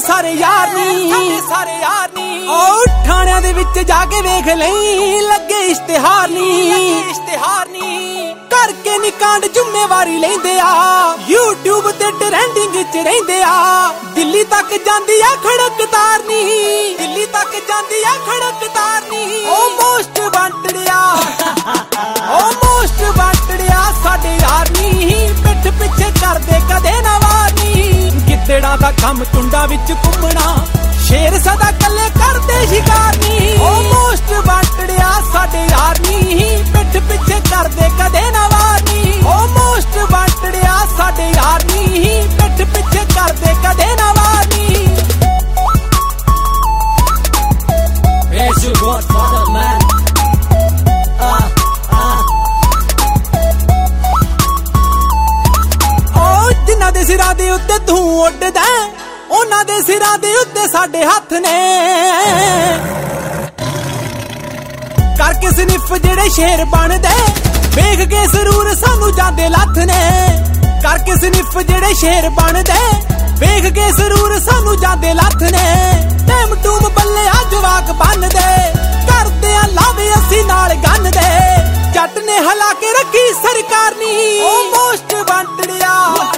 सारे यार नी ओ ठाणियां दे विच जाके वेख लई लगे इश्तिहार नी करके नी कांड जिम्मेवारी लेंदे आ यूट्यूब ते ट्रेंडिंग च रहिंदे आ दिल्ली तक जांदी आ खड़कतार नी ओ मोस्ट वांटड़िया साडे यार नी पिठ पिछे करदे कदे ना वार नी गिद्दड़ा दा कम टुंडा विच घुमना शेर सदा कल्ले करदे शिकार नी ओ मोस्ट वांटड़िया साडे यार नी पिठ पिछे करदे कदे ना वार नी ओ मोस्ट वांटड़िया साडे यार नी पिठ पिछे करदे कदे ना वार नी It's your godfather, man. जिन्हां दे सिरां दे उत्ते तू उड्डदा उन्हां दे सिरां दे उत्ते साडे हत्थ ने करके स्निफ जेड़े शेर बनदे वेख के जरूर सानू जांदे लथ ने करके स्निफ जेड़े शेर बनदे वेख के जरूर सानू जांदे लथ ने टैम टूम बल्ले आ जवाक बन दे करदे आ लावे असी नाल गन दे जट ने हला के रखी सरकार नी ओ मोस्ट वांटड़िया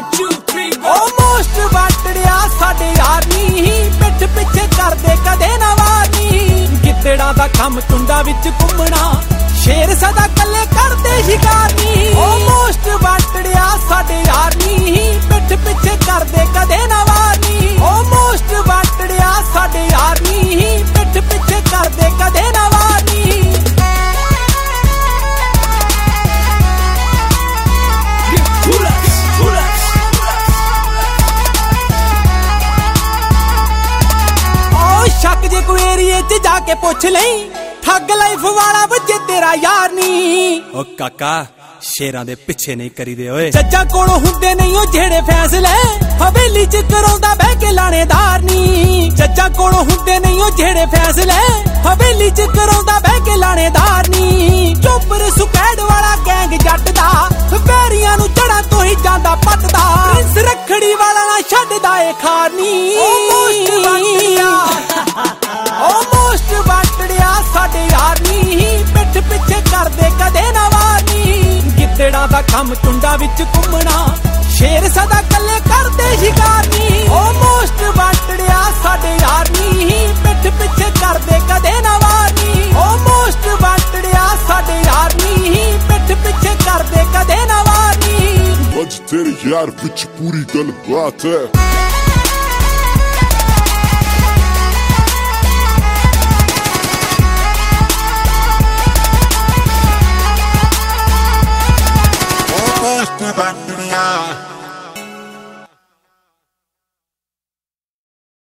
साडे यार नी पिठ पिछे करदे कदे ना वार नी गिद्दड़ा दा कम टुंडा विच घुमना शेर सदा कल्ले करदे शिकार नी ओ मोस्ट वांटड़िया साडे यार नी पिठ पिछे करदे कदे ना वार नी ओ मोस्ट वांटड़िया साडे यार नी पिठ पिछे करदे कदे ना वार नी शक जे कोई एरिए च जाके पुछ लई ठग लाइफ वाला वजे तेरा यार नी ओ काका शेरां दे पिछे नहीं करीदे ओए जज्जां कोलों हुंदे नहीं ओ जेड़े फैसले हवेली च कराउंदा बह के लाणेदार नी जज्जां कोलों हुंदे नहीं ओ जेड़े फैसले हवेली च कराउंदा बह के लाणेदार नी चोपर सुकैड वाला गैंग जट दा पैरियां नू जड़ां तो ही जांदा पटदा प्रिंस रखड़ी वाला ना छड्डदा ए खार नी मोस्ट वांटड़िया साडे यार नी पिठ पिछे करदे कदे ना वार नी गिद्दड़ा दा कम टुंडा विच घुमना शेर सदा कल्ले करदे शिकार नी ओ मोस्ट वांटड़िया साडे यार नी पिठ पिछे करदे कदे ना वार नी ओ मोस्ट वांटड़िया साडे यार नी पिठ पिछे करदे कदे ना वार नी अज तेरे यार विच पूरी गल बात है।